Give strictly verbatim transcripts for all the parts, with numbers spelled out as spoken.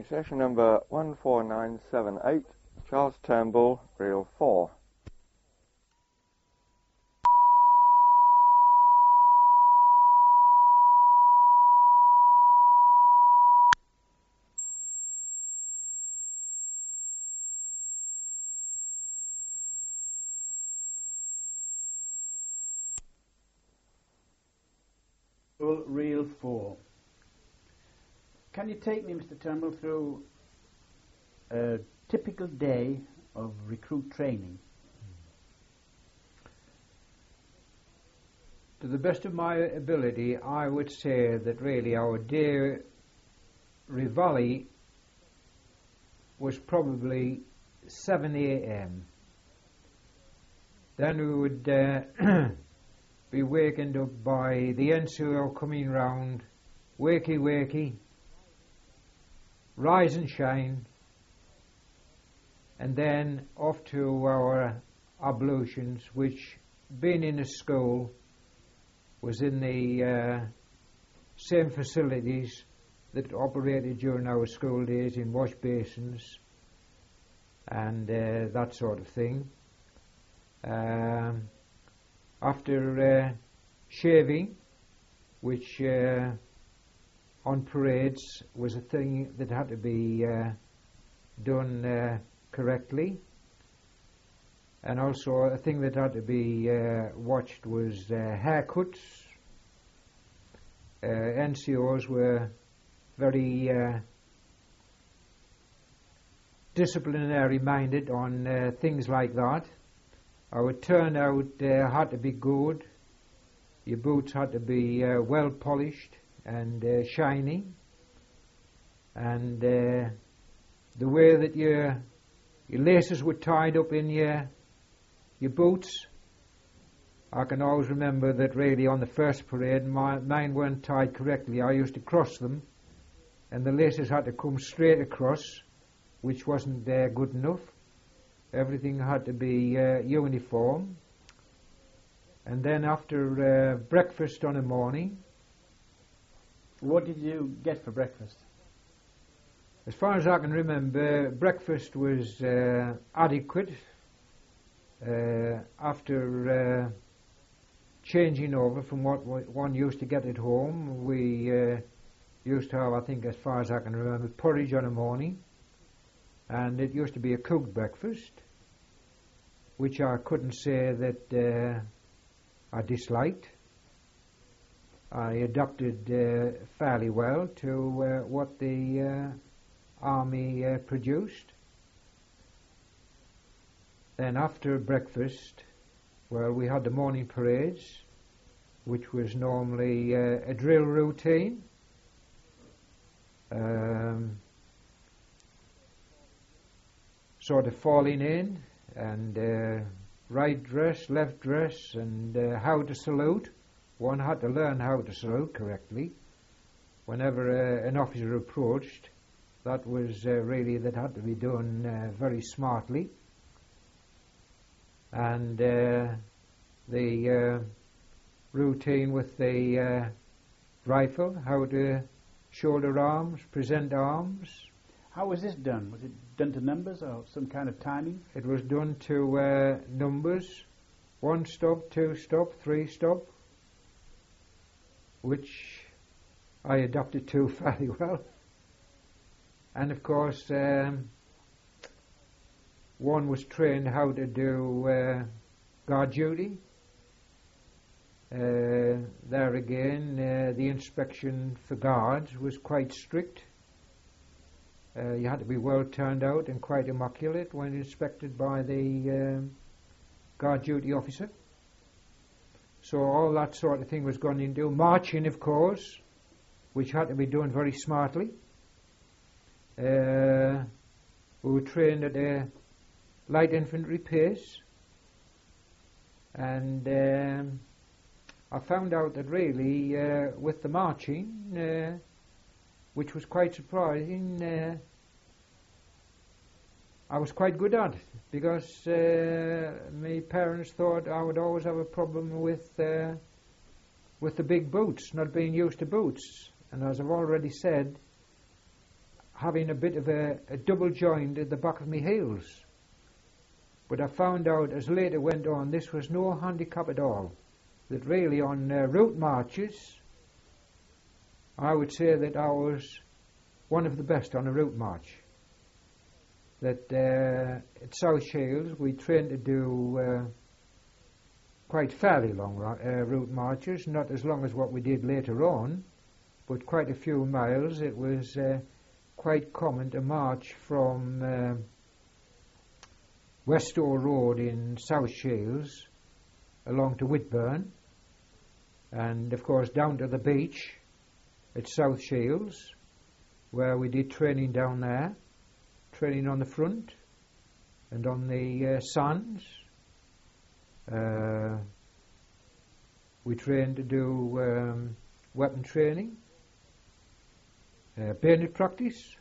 Session number one four nine seven eight, Charles Turnbull, reel four. Reel four. Can you take me, Mister Turnbull, through a typical day of recruit training? To the best of my ability, I would say that really our day reveille was probably seven a m Then we would uh, be wakened up by the N C O coming round, wakey wakey, rise and shine, and then off to our ablutions, which, being in a school, was in the uh, same facilities that operated during our school days, in wash basins and uh, that sort of thing. Um, after uh, shaving, which uh, on parades was a thing that had to be uh, done uh, correctly, and also a thing that had to be uh, watched was uh, haircuts. Uh, N C Os were very uh, disciplinary minded on uh, things like that. Our turnout uh, had to be good. Your boots had to be uh, well polished and uh, shiny, and uh, the way that your your laces were tied up in your your boots, I can always remember that really on the first parade my, mine weren't tied correctly. I used to cross them, and the laces had to come straight across, which wasn't uh, good enough. Everything had to be uh, uniform. And then after uh, breakfast on a morning. What did you get for breakfast? As far as I can remember, breakfast was uh, adequate. Uh, after uh, changing over from what one used to get at home, we uh, used to have, I think, as far as I can remember, porridge on a morning. And it used to be a cooked breakfast, which I couldn't say that uh, I disliked. I adapted uh, fairly well to uh, what the uh, army uh, produced. Then after breakfast, well, we had the morning parades, which was normally uh, a drill routine. Um, sort of falling in, and uh, right dress, left dress, and uh, how to salute. One had to learn how to salute correctly. Whenever uh, an officer approached, that was uh, really, that had to be done uh, very smartly. And uh, the uh, routine with the uh, rifle, how to shoulder arms, present arms. How was this done? Was it done to numbers or some kind of timing? It was done to uh, numbers, one stop, two stop, three stop, which I adapted to fairly well. And of course, um, one was trained how to do uh, guard duty. Uh, there again, uh, the inspection for guards was quite strict. Uh, you had to be well turned out and quite immaculate when inspected by the um, guard duty officer. So all that sort of thing was gone into. Marching, of course, which had to be done very smartly. Uh, we were trained at a light infantry pace, and um, I found out that really uh, with the marching, uh, which was quite surprising, uh, I was quite good at it, because uh, my parents thought I would always have a problem with uh, with the big boots, not being used to boots. And as I've already said, having a bit of a, a double joint at the back of my heels. But I found out as later went on this was no handicap at all. That really on uh, route marches, I would say that I was one of the best on a route march. That uh, at South Shields we trained to do uh, quite fairly long uh, route marches, not as long as what we did later on, but quite a few miles. It was uh, quite common to march from uh, Westall Road in South Shields along to Whitburn, and of course down to the beach at South Shields, where we did training down there, training on the front and on the uh, sands. Uh, we trained to do um, weapon training, uh, bayonet practice,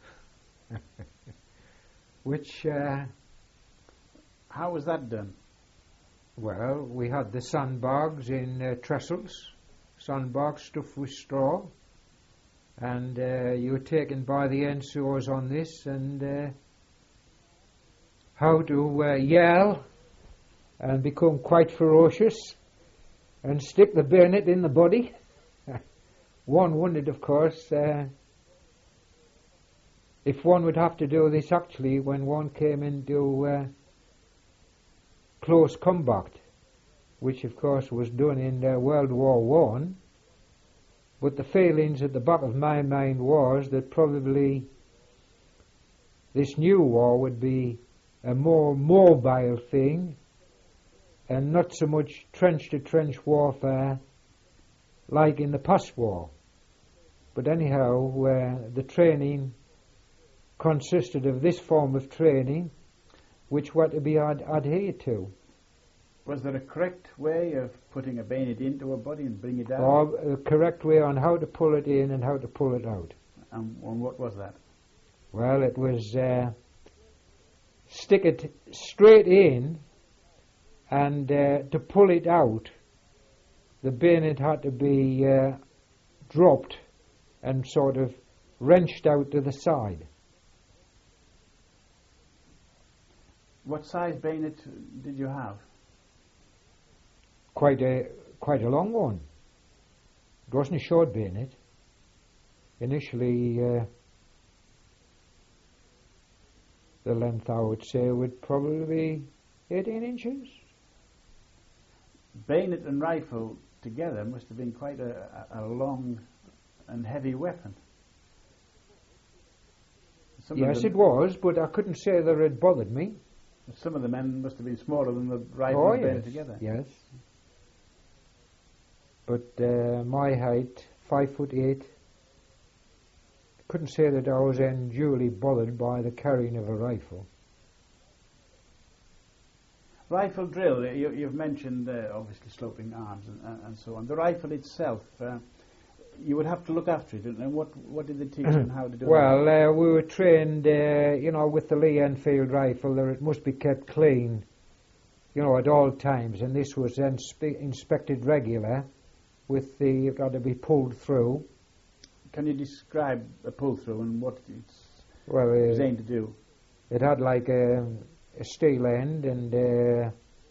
which... Uh, How was that done? Well, we had the sandbags in uh, trestles, sandbags stuffed with straw, and uh, you were taken by the N C Os on this, and uh, how to uh, yell and become quite ferocious and stick the bayonet in the body. One wondered, of course, uh, if one would have to do this actually when one came into uh, close combat, which of course was done in uh, World War One. But the feelings at the back of my mind was that probably this new war would be a more mobile thing and not so much trench-to-trench warfare like in the past war. But anyhow, uh, the training consisted of this form of training which were to be ad- adhered to. Was there a correct way of putting a bayonet into a body and bring it out? Or a correct way on how to pull it in and how to pull it out. And, and what was that? Well, it was uh, stick it straight in, and uh, to pull it out, the bayonet had to be uh, dropped and sort of wrenched out to the side. What size bayonet did you have? Quite a quite a long one. It wasn't a short bayonet. Initially, uh, the length I would say would probably be eighteen inches. Bayonet and rifle together must have been quite a, a long and heavy weapon. Some Yes, it was, but I couldn't say that it bothered me. Some of the men must have been smaller than the rifle Oh, and bayonet yes, together. yes. But uh, my height, five foot eight, couldn't say that I was unduly bothered by the carrying of a rifle. Rifle drill, you, you've mentioned uh, obviously sloping arms and, and, and so on. The rifle itself, uh, you would have to look after it, and what what did they teach you and how to do it? Well, uh, we were trained, uh, you know, with the Lee Enfield rifle, that it must be kept clean, you know, at all times, and this was then spe- inspected regular, with the, you've got to be pulled through. Can you describe a pull-through and what it's Well, uh, designed to do? It had like a, a steel end and uh,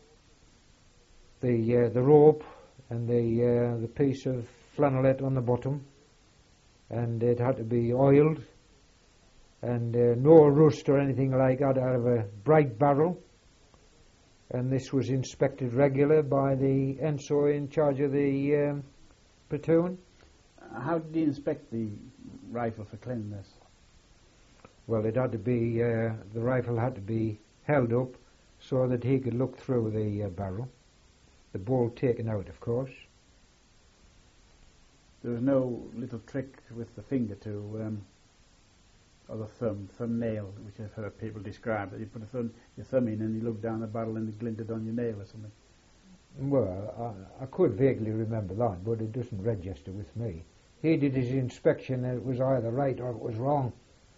the uh, the rope and the uh, the piece of flannelette on the bottom, and it had to be oiled, and uh, no rust or anything like that out of a bright barrel. And this was inspected regular by the N S O in charge of the um, platoon. How did you inspect the rifle for cleanliness? Well, it had to be, uh, the rifle had to be held up so that he could look through the uh, barrel. The bolt taken out, of course. There was no little trick with the finger to, um, or the thumb, thumbnail, which I've heard people describe, that you put a thumb, your thumb in and you look down the barrel and it glinted on your nail or something. Well, I, I could vaguely remember that, but it doesn't register with me. He did his inspection and it was either right or it was wrong.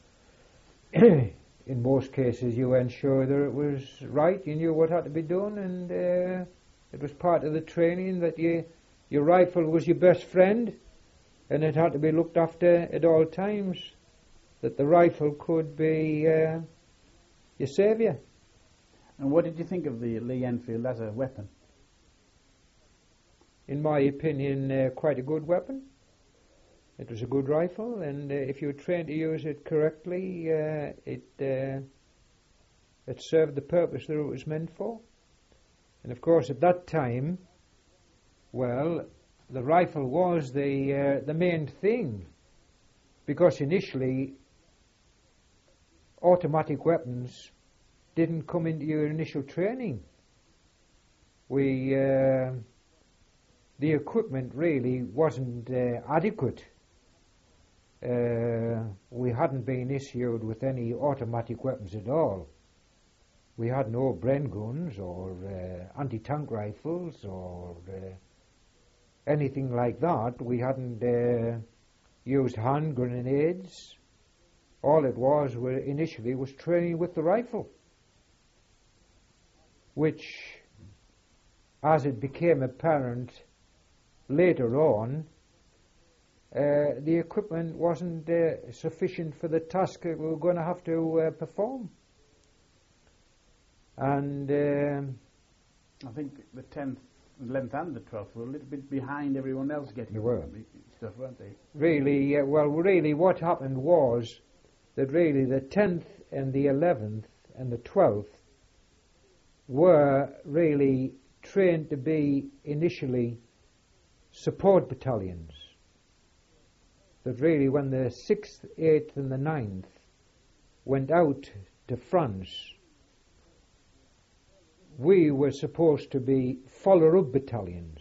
In most cases you went sure that it was right, you knew what had to be done, and uh, it was part of the training that you, your rifle was your best friend and it had to be looked after at all times. that the rifle could be uh, your saviour. And what did you think of the Lee Enfield as a weapon? In my opinion, uh, quite a good weapon. It was a good rifle, and uh, if you were trained to use it correctly, uh, it uh, it served the purpose that it was meant for. And of course, at that time, well, the rifle was the uh, the main thing, because initially, automatic weapons didn't come into your initial training. We uh, the equipment really wasn't uh, adequate. Uh, we hadn't been issued with any automatic weapons at all. We had no Bren guns or uh, anti-tank rifles or uh, anything like that. We hadn't uh, used hand grenades. All it was were initially was training with the rifle, which, as it became apparent later on, uh, the equipment wasn't uh, sufficient for the task that we were going to have to uh, perform. And um, I think the tenth, eleventh and the twelfth were a little bit behind everyone else getting They were. stuff, weren't they? really, uh, well, really what happened was that really the tenth and the eleventh and the twelfth were really trained to be initially support battalions. That really when the sixth, eighth and the ninth went out to France, we were supposed to be follow-up battalions.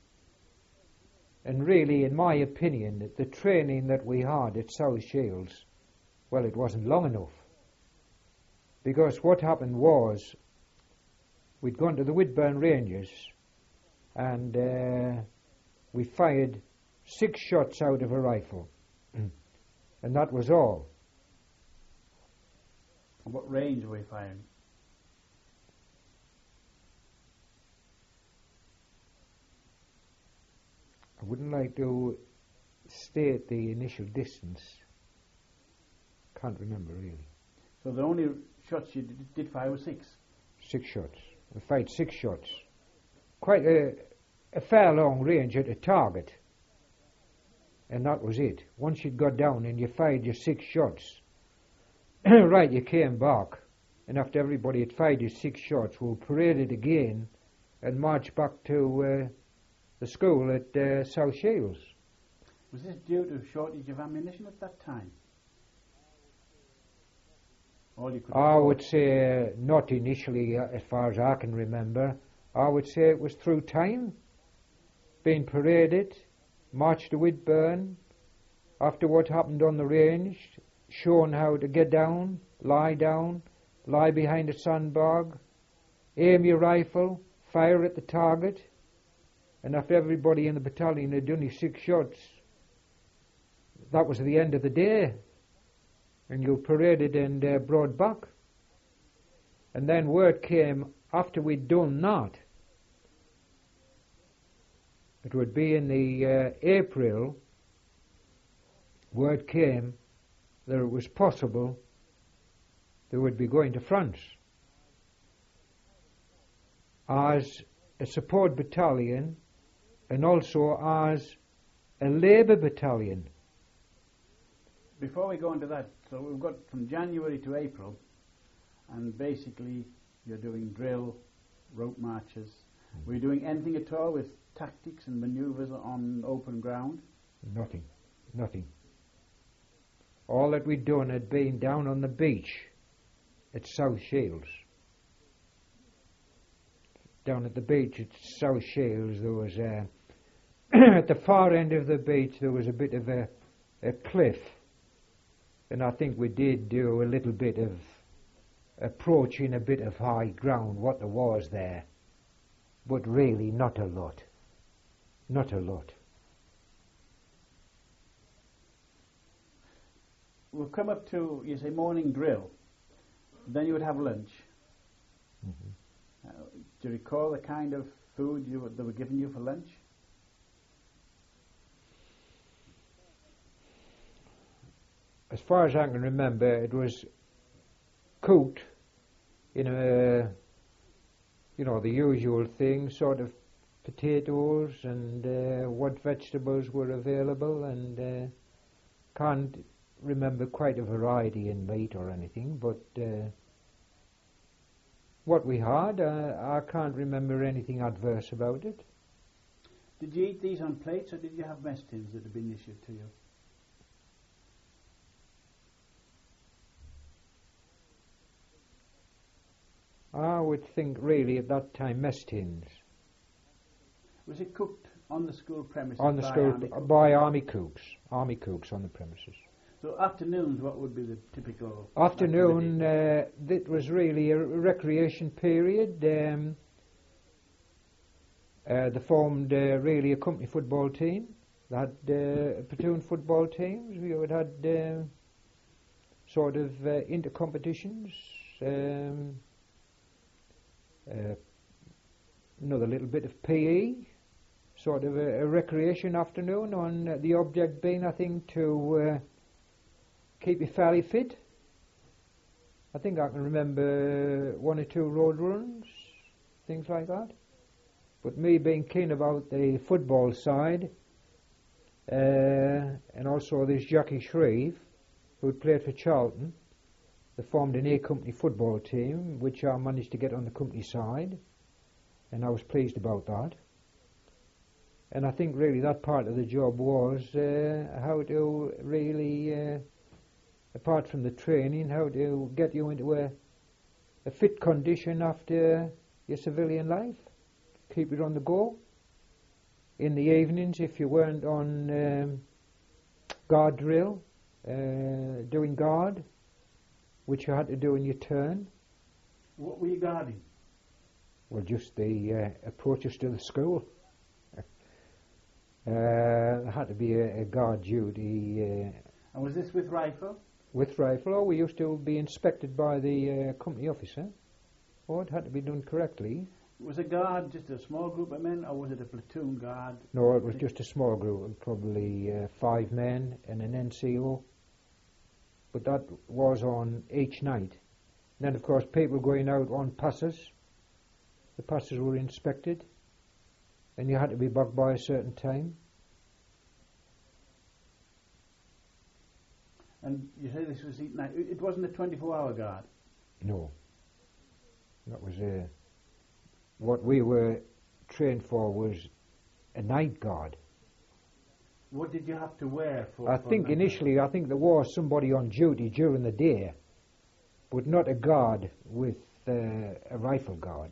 And really, in my opinion, the training that we had at South Shields, well, it wasn't long enough. Because what happened was, we'd gone to the Whitburn Ranges, and uh, we fired six shots out of a rifle. And that was all. And what range were we firing? I wouldn't like to state the initial distance. Can't remember really. So the only shots you did, did fire were six? Six shots. We fired six shots. Quite a, a fair long range at a target. And that was it. Once you'd got down and you fired your six shots, right, you came back. And after everybody had fired your six shots, we paraded again and marched back to uh, the school at uh, South Shields. Was this due to a shortage of ammunition at that time? All you could I afford? would say uh, not initially, uh, as far as I can remember. I would say it was through time. Being paraded, marched to Whitburn, after what happened on the range, shown how to get down, lie down, lie behind a sandbag, aim your rifle, fire at the target, and after everybody in the battalion had done his six shots, that was the end of the day. And you paraded and uh, brought back. And then word came after we'd done that. It would be in the uh, April, word came that it was possible they would be going to France as a support battalion and also as a labour battalion. Before we go into that, so we've got from January to April, and basically you're doing drill, rope marches. Were you doing anything at all with tactics and manoeuvres on open ground? Nothing, nothing. All that we'd done had been down on the beach at South Shields. Down at the beach at South Shields, there was a at the far end of the beach there was a bit of a, a cliff, and I think we did do a little bit of approaching a bit of high ground, what there was there, but really not a lot, not a lot. We'll come up to, you say, morning drill. Then you would have lunch. Mm-hmm. Uh, do you recall the kind of food you were, they were giving you for lunch? as far as I can remember, it was cooked in a, you know, the usual thing, sort of potatoes and uh, what vegetables were available, and uh, can't remember quite a variety in meat or anything, but uh, what we had, uh, I can't remember anything adverse about it. Did you eat these on plates, or did you have mess tins that had been issued to you? I would think really at that time mess tins. Was it cooked on the school premises? On the by school, army cooks? by army cooks, army cooks on the premises. So afternoons, what would be the typical Afternoon, activity? uh, it was really a recreation period. Um, uh, they formed uh, really a company football team. They had uh, platoon football teams. We would had uh, sort of uh, inter-competitions. Um, uh, another little bit of P E, sort of a, a recreation afternoon, on uh, the object being, I think, to uh, keep you fairly fit. I think I can remember one or two road runs, things like that. But me being keen about the football side, uh, and also this Jackie Shreve, who had played for Charlton, they formed an A Company football team, which I managed to get on the company side, and I was pleased about that. And I think really that part of the job was uh, how to really, uh, apart from the training, how to get you into a, a fit condition after your civilian life, keep it on the go. In the evenings, if you weren't on um, guard drill, uh, doing guard, which you had to do in your turn. What were you guarding? Well, just the uh, approaches to the school. uh, there had to be a, a guard duty. Uh, and was this with rifle? With rifle. Oh, we used to be inspected by the uh, company officer. Oh, it had to be done correctly. Was a guard just a small group of men, or was it a platoon guard? No, it was just a small group, probably uh, five men and an N C O. But that was on each night. And then, of course, people going out on passes. The passes were inspected, and you had to be back by a certain time. And you say this was each night. It wasn't a twenty-four hour guard? No. That was uh, what we were trained for was a night guard. What did you have to wear for? I for think initially, guard? I think there was somebody on duty during the day, but not a guard with uh, a rifle guard.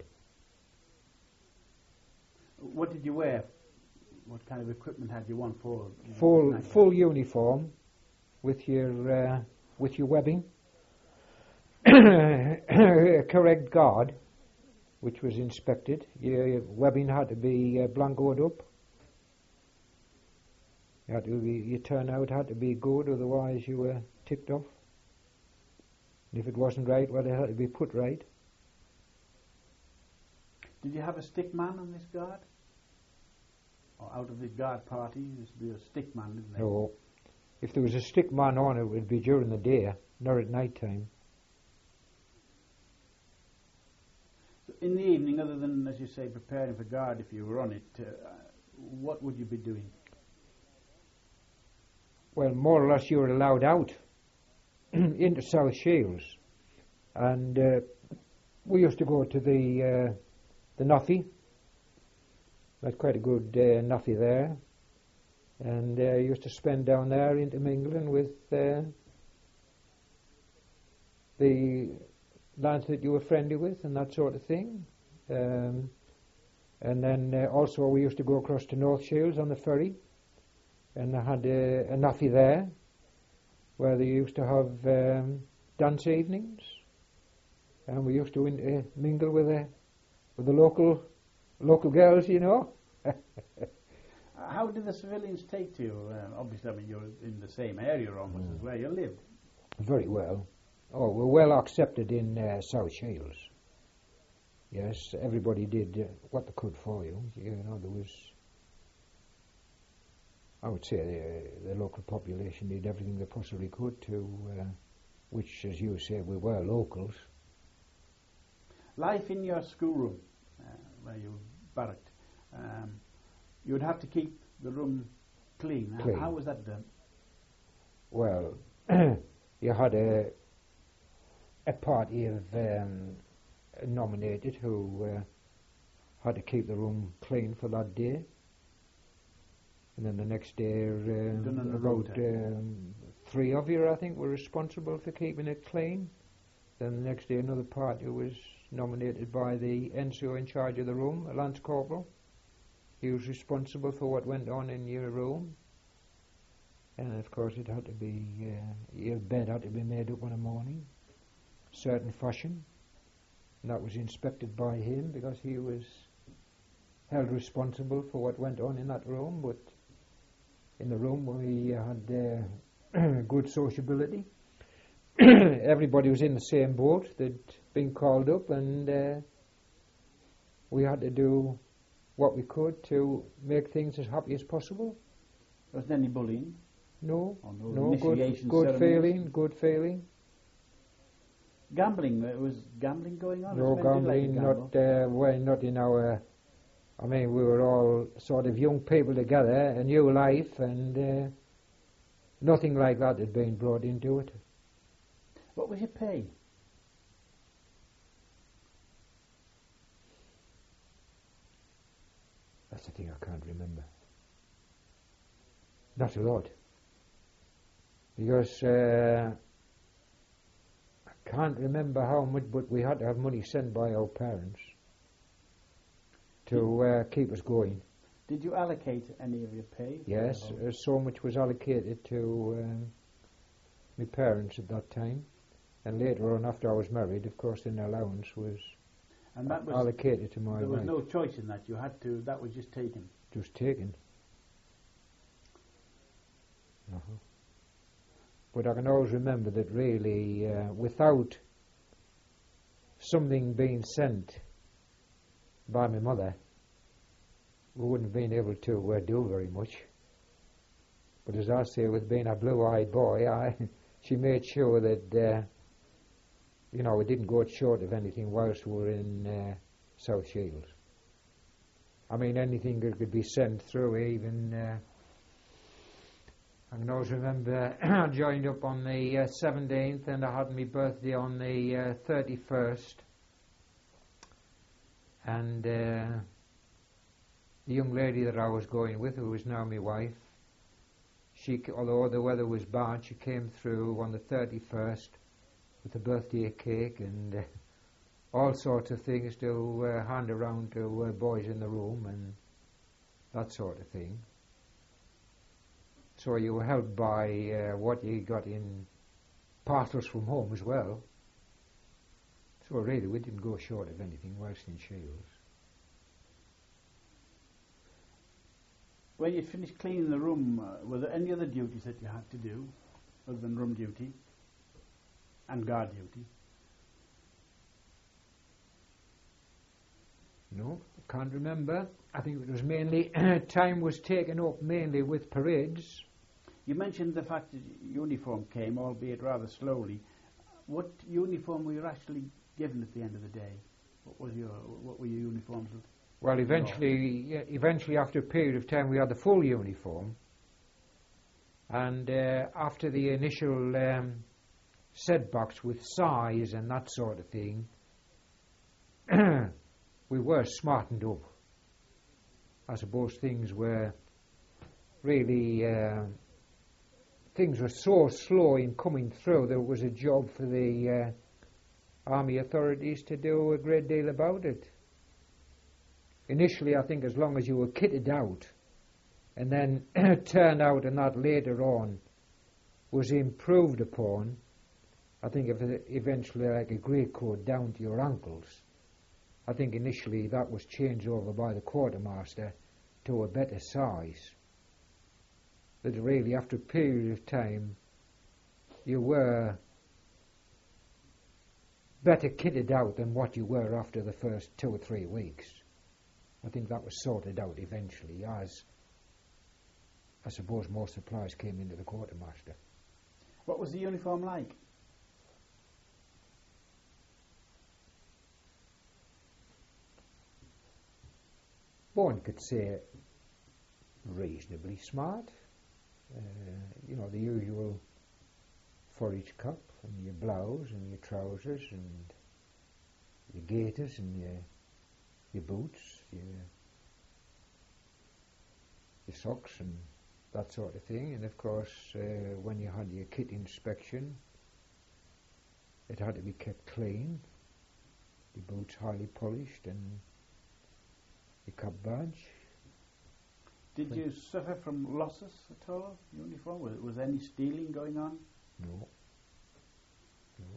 What did you wear? What kind of equipment had you on for? You know, full full guard? Uniform, with your uh, with your webbing, correct guard, which was inspected. Your webbing had to be uh, blancoed up. You had to be, your turnout had to be good, otherwise you were ticked off. And if it wasn't right, well, it had to be put right. Did you have a stick man on this guard? Or out of the guard party, there used to be a stick man, didn't there? No. If there was a stick man on, it would be during the day, not at night time. So in the evening, other than, as you say, preparing for guard if you were on it, uh, what would you be doing? Well, more or less you were allowed out into South Shields. And uh, we used to go to the uh, the Nuffy. Had quite a good uh, Nuffy there. And uh, used to spend down there intermingling with uh, the lads that you were friendly with and that sort of thing. Um, and then uh, also we used to go across to North Shields on the ferry. And they had a, a Nuffy there, where they used to have um, dance evenings, and we used to intermingle with the with the local local girls, you know. How did the civilians take to you? Uh, obviously, I mean, you're in the same area almost mm. as where you lived. Very well. Oh, we're well accepted in uh, South Shields. Yes, everybody did uh, what they could for you. You know, there was. I would say the, the local population did everything they possibly could to, uh, which, as you say, we were locals. Life in your schoolroom, uh, where you barracked, um, you would have to keep the room clean. Clean. How was that done? Well, you had a a party of um, nominated who uh, had to keep the room clean for that day. And then the next day, uh, about um, three of you, I think, were responsible for keeping it clean. Then the next day, another party was nominated by the N C O in charge of the room, a Lance Corporal. He was responsible for what went on in your room. And of course, it had to be, uh, your bed had to be made up in the morning, certain fashion. And that was inspected by him because he was held responsible for what went on in that room. But in the room we had uh, good sociability. Everybody was in the same boat. They'd been called up, and uh, we had to do what we could to make things as happy as possible. Was there any bullying? No, Or no, no, good, good feeling, good feeling. Gambling, uh, was gambling going on? No Was men did like to gambling, gamble? not uh, well, not in our. I mean, we were all sort of young people together, a new life, and uh, nothing like that had been brought into it. What was your pay? That's the thing I can't remember. Not a lot. Because uh, I can't remember how much, but we had to have money sent by our parents to uh, keep us going. Did you allocate any of your pay? Yes, uh, so much was allocated to um, my parents at that time. And later on, after I was married, of course, an allowance was, and that was allocated to my There was wife. no choice in that. You had to. That was just taken. Just taken. Uh-huh. But I can always remember that really, uh, without something being sent by my mother, we wouldn't have been able to uh, do very much. But as I say, with being a blue-eyed boy, I she made sure that, uh, you know, we didn't go short of anything whilst we were in uh, South Shields. I mean, anything that could be sent through, even... Uh, I can always remember I joined up on the uh, seventeenth, and I had my birthday on the uh, thirty-first. And uh, the young lady that I was going with, who was now my wife, she, although the weather was bad, she came through on the thirty-first with a birthday cake and uh, all sorts of things to uh, hand around to uh, boys in the room and that sort of thing. So you were helped by uh, what you got in parcels from home as well. So really we didn't go short of anything whilst in Shields. When you finished cleaning the room, uh, were there any other duties that you had to do other than room duty and guard duty? No, I can't remember. I think it was mainly, time was taken up mainly with parades. You mentioned the fact that uniform came, albeit rather slowly. What uniform were you actually given at the end of the day? What was your, what were your uniforms? Well, eventually, yeah, eventually after a period of time we had the full uniform. And uh, after the initial um, setbacks with size and that sort of thing, we were smartened up. I suppose things were really, uh, things were so slow in coming through that it was a job for the uh, army authorities to do a great deal about it. Initially, I think as long as you were kitted out, and then turned out and that later on was improved upon, I think if it eventually like a grey coat down to your ankles. I think initially that was changed over by the quartermaster to a better size. That really after a period of time you were better kitted out than what you were after the first two or three weeks. I think that was sorted out eventually as I suppose more supplies came into the quartermaster. What was the uniform like? One could say reasonably smart. Uh, you know, the usual forage cap and your blouse and your trousers and your gaiters and your your boots, your your socks and that sort of thing. And of course, uh, when you had your kit inspection, it had to be kept clean. The boots highly polished and your cap badge. Did you suffer from losses at all, uniform? Was, was any stealing going on? No. No.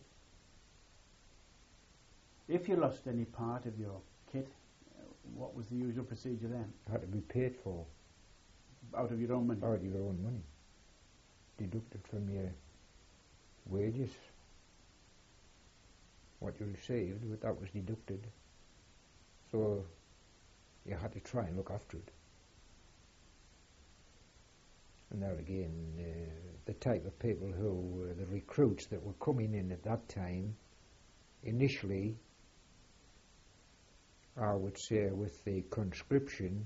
If you lost any part of your kit, uh, what was the usual procedure then? It had to be paid for. Out of your own money? Out of your own money. Deducted from your wages. What you received, but that was deducted. So you had to try and look after it. And there again, uh, the type of people who, uh, the recruits that were coming in at that time, initially, I would say with the conscription,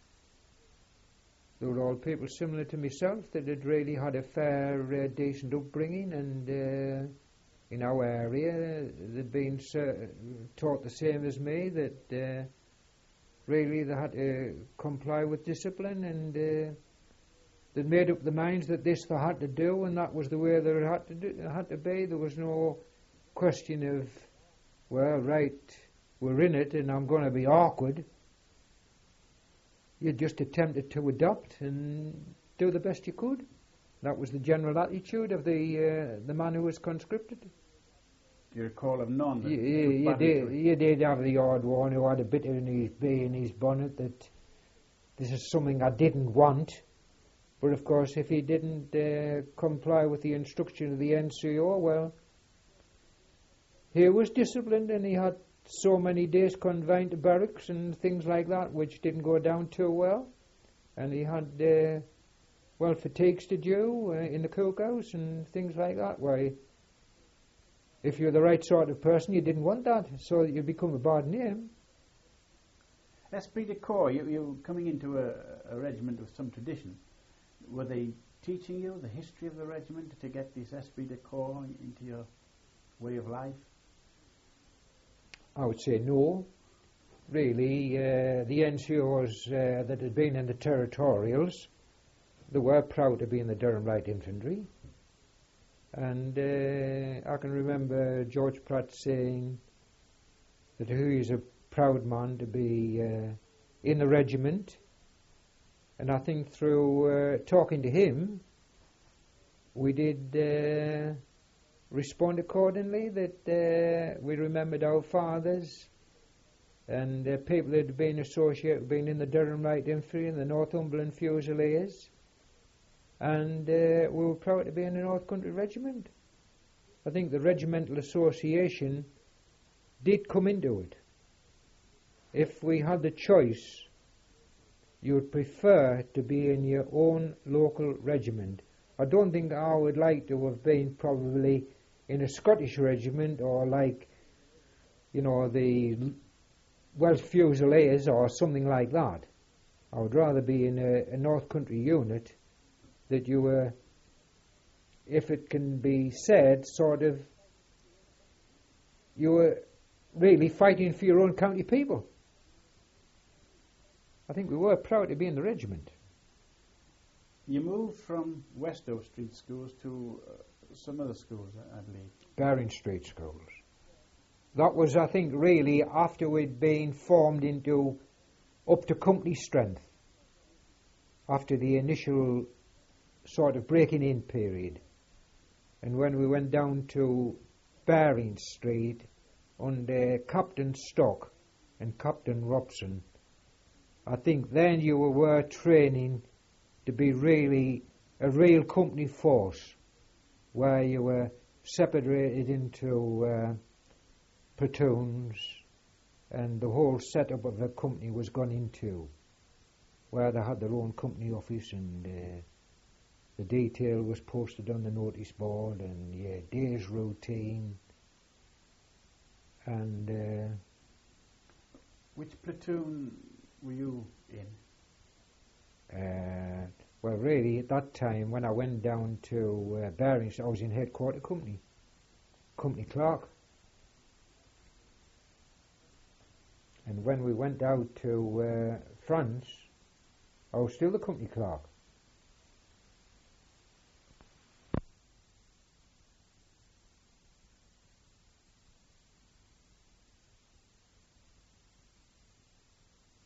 they were all people similar to myself that had really had a fair, uh, decent upbringing, and uh, in our area they'd been uh, taught the same as me, that uh, really they had to comply with discipline, and uh, they'd made up their minds that this they had to do, and that was the way that it had to do, it had to be. There was no question of, well, right, we're in it and I'm going to be awkward. You just attempted to adopt and do the best you could. That was the general attitude of the uh, the man who was conscripted. Do you recall of none? You, you, you, did, you did have the odd one who had a bit in his bee in his bonnet that this is something I didn't want. But of course, if he didn't uh, comply with the instruction of the N C O, well, he was disciplined and he had so many days confined to barracks and things like that, which didn't go down too well. And he had, uh, well, fatigues to do uh, in the cookhouse and things like that. Why, if you're the right sort of person, you didn't want that, so that you become a bad name. Esprit de corps, you, you're coming into a, a regiment with some tradition. Were they teaching you the history of the regiment to get this esprit de corps into your way of life? I would say no. Really, uh, the N C Os uh, that had been in the territorials, they were proud to be in the Durham Light Infantry. And uh, I can remember George Pratt saying that he is a proud man to be uh, in the regiment. And I think through uh, talking to him, we did uh, respond accordingly, that uh, we remembered our fathers and uh, people that had been associated, been in the Durham Light Infantry and the Northumberland Fusiliers, and uh, we were proud to be in the North Country Regiment. I think the Regimental Association did come into it. If we had the choice, you would prefer to be in your own local regiment. I don't think I would like to have been probably in a Scottish regiment or like, you know, the Welsh Fusiliers or something like that. I would rather be in a, a North Country unit that you were, if it can be said, sort of, you were really fighting for your own county people. I think we were proud to be in the regiment. You moved from Westover Street schools to uh, some other schools, I, I believe. Baring Street schools. That was, I think, really after we'd been formed into up to company strength. After the initial sort of breaking in period. And when we went down to Baring Street under Captain Stock and Captain Robson, I think then you were training to be really a real company force, where you were separated into uh, platoons, and the whole setup of the company was gone into. where they had their own company office, and uh, the detail was posted on the notice board, and yeah, day's routine. And uh, which platoon were you in? Uh, well, really, at that time, when I went down to uh, Bearings, I was in headquarter company, company clerk. And when we went out to uh, France, I was still the company clerk.